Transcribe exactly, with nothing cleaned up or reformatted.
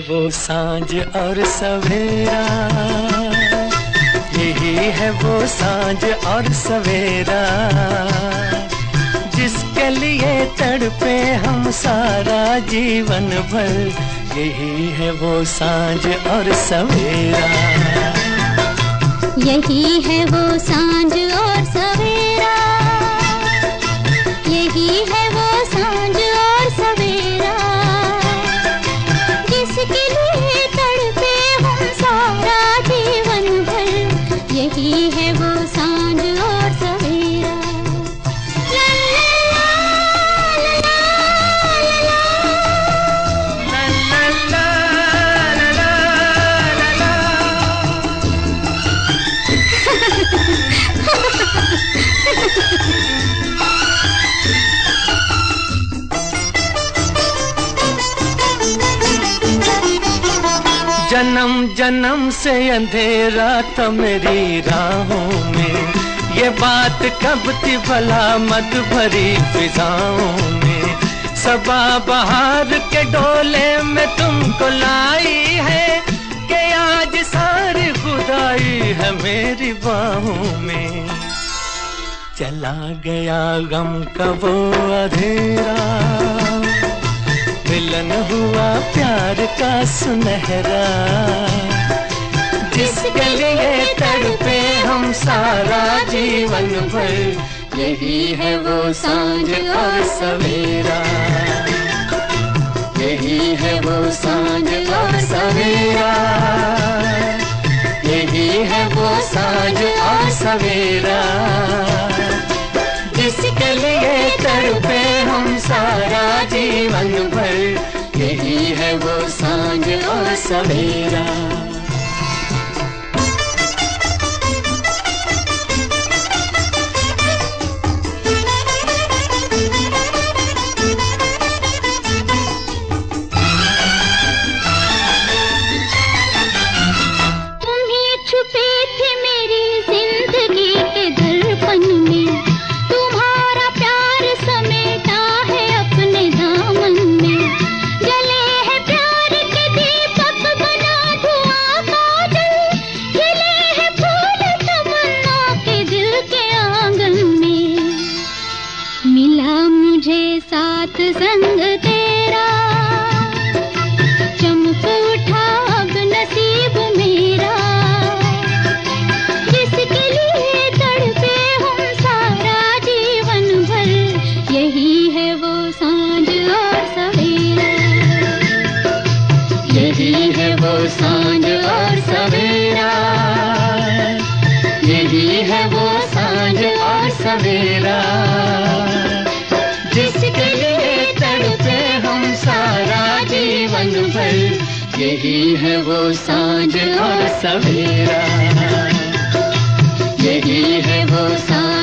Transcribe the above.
वो सांझ और सवेरा, यही है वो सांझ और सवेरा, जिसके लिए तड़पे हम सारा जीवन भर। यही है वो सांझ और सवेरा, यही है वो सांझ और सवेरा, यही है वो सांझ और सवेरा, जिसके लिए तड़पे हम सारा जीवन भर। यही है वो सांझ और सवेरा। जन्म जन्म से अंधेरा था मेरी राहों में, ये बात कब थी भला मत भरी फिजाओं में। सबा बहार के डोले में तुमको लाई है, कि आज सारी खुदाई है मेरी बाहों में। चला गया गम का वो अंधेरा, मिलन हुआ प्यार का सुनहरा, जिसके लिए तड़पे हम सारा जीवन भर। यही है वो सांझ और सवेरा, यही है वो सांझ और सवेरा, यही है वो सांझ और सवेरा, जिसके लिए तड़पे हम सारा जीवन भर। यही है वो सांझ और सवेरा। साथ संग तेरा, चमक उठा अब नसीब मेरा, जिसके लिए तड़पे हम सारा जीवन भर। यही है वो सांझ और सवेरा, यही है वो सांझ और सवेरा, यही है वो सांझ और सवेरा, जिसके लिए तड़पे हम सारा जीवन भर। यही है वो सांझ और सवेरा, यही है वो सांझ